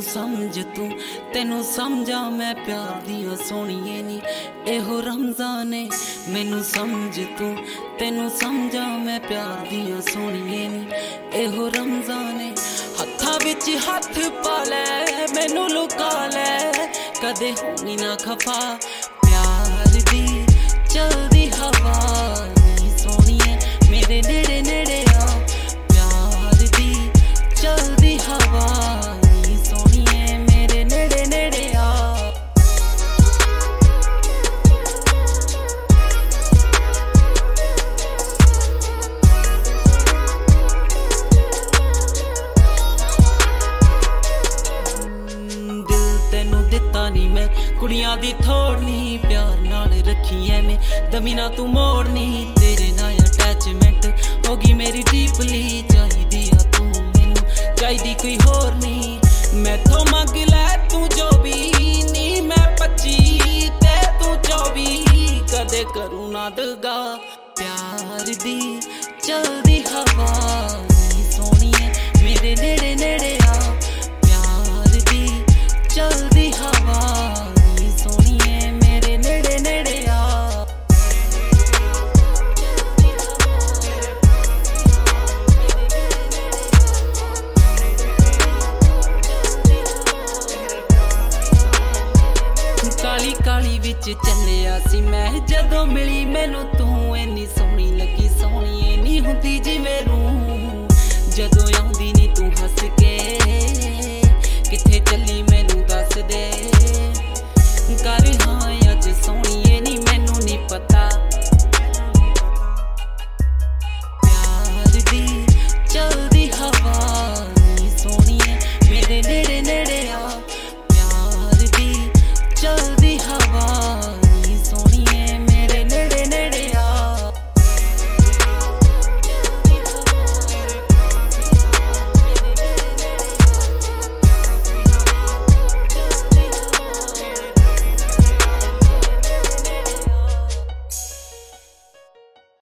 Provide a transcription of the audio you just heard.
समझ तू तेनू समझा मैं प्यार दिया सोहणीए नी एहो रमजान है मैनू समझ तू तेनू समझा मैं प्यार दिया सोहणीए नी एहो रमजान है हत्थां विच हथ पा लै मैनू लुका लै कदे होनी ना खफा प्यार दी चलदी हवा नी सोहणीए मेरे नेड़े नेड़े आ प्यार दी चलदी हवा नी सोहणीए मेरे नेड़े नेड़े आ दिता नी मैं कुड़ियां दी थोड़नी प्यार नाल रखी है मैं दमी ना तू मोड़नी तेरे नाल अटैचमेंट होगी मेरी डीपली चाहिदी आ तू मैनू चाहिदी कोई होर नहीं मैं तो मंग लै तू जो भी नी मैं 25 ते तू 24 कदे करूं ना दगा प्यार दी चलदी हवा नी सोहणीए मेरे नेड़े नेड़े आ प्यार दी चलदी हवा नी सोहणीए मेरे नेड़े नेड़े आ काली काली विच चलिया सी मैं जदों मिली मैनू तू इन्नी सोहनी लगी सोहणीए नी हुंदी जिवें रूह जदों आउंदी नी तू हस के किथे चली मैं